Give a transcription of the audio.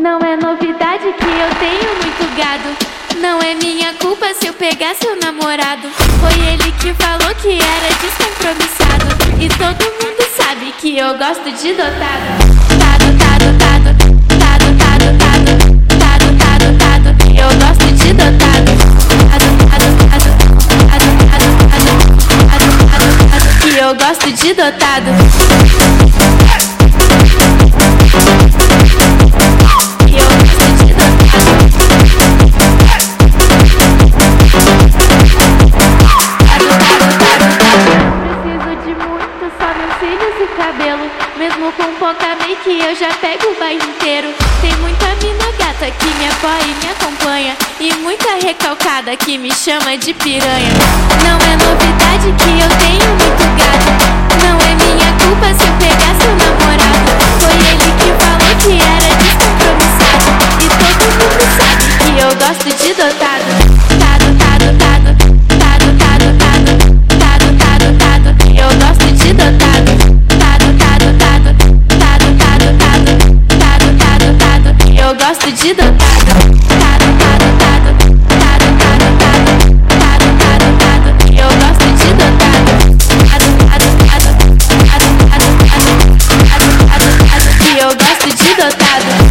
Não é novidade que eu tenho muito gado. Não é minha culpa se eu pegar seu namorado. Foi ele que falou que era descompromissado. E todo mundo sabe que eu gosto de dotado. Tado, tado, tado, tado, tado, tado, tado, tado, tado. Eu gosto de dotado. Que eu gosto de dotado. Mesmo com pouca make eu já pego o bairro inteiro. Tem muita mina gata que me apoia e me acompanha, e muita recalcada que me chama de piranha. Não é novidade que eu tenho muito gato. Não é minha culpa se eu pegar seu namorado. Foi ele que falou que era descompromissado. E todo mundo sabe que eu gosto de dotado. Tado, tado, tado, tado, tado, tado, tado, tado, tado. Eu gosto de dotado. Eu gosto de dotado. Tado, tado, tado, tado, tado, tado, tado, tado, tado. Eu gosto de dotado. Tado, tado, tado, tado, tado, tado, tado, tado, tado. Eu gosto de dotado.